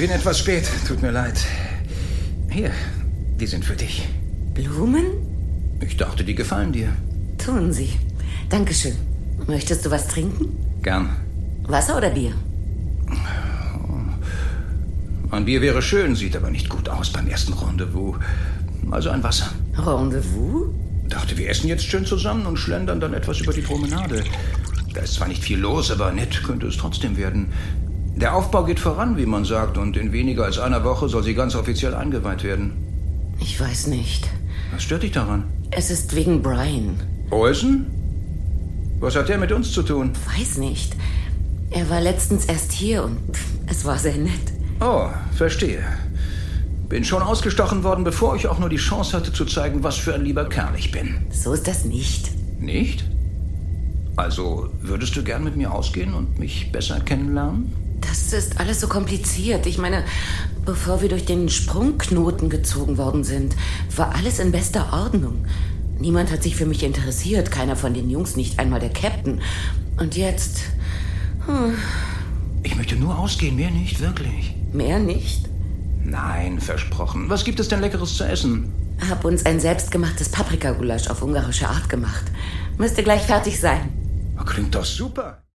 Bin etwas spät, tut mir leid. Hier, die sind für dich. Blumen? Ich dachte, die gefallen dir. Tun sie. Dankeschön. Möchtest du was trinken? Gern. Wasser oder Bier? Ein Bier wäre schön, sieht aber nicht gut aus beim ersten Rendezvous. Also ein Wasser. Rendezvous? Dachte, wir essen jetzt schön zusammen und schlendern dann etwas über die Promenade. Da ist zwar nicht viel los, aber nett könnte es trotzdem werden. Der Aufbau geht voran, wie man sagt, und in weniger als einer Woche soll sie ganz offiziell eingeweiht werden. Ich weiß nicht. Was stört dich daran? Es ist wegen Brian. Olsen? Was hat der mit uns zu tun? Weiß nicht. Er war letztens erst hier und es war sehr nett. Oh, verstehe. Bin schon ausgestochen worden, bevor ich auch nur die Chance hatte zu zeigen, was für ein lieber Kerl ich bin. So ist das nicht. Nicht? Also, würdest du gern mit mir ausgehen und mich besser kennenlernen? Das ist alles so kompliziert. Ich meine, bevor wir durch den Sprungknoten gezogen worden sind, war alles in bester Ordnung. Niemand hat sich für mich interessiert, keiner von den Jungs, nicht einmal der Captain. Und jetzt... Ich möchte nur ausgehen, mehr nicht, wirklich. Mehr nicht? Nein, versprochen. Was gibt es denn Leckeres zu essen? Hab uns ein selbstgemachtes Paprikagulasch auf ungarische Art gemacht. Müsste gleich fertig sein. Klingt doch super.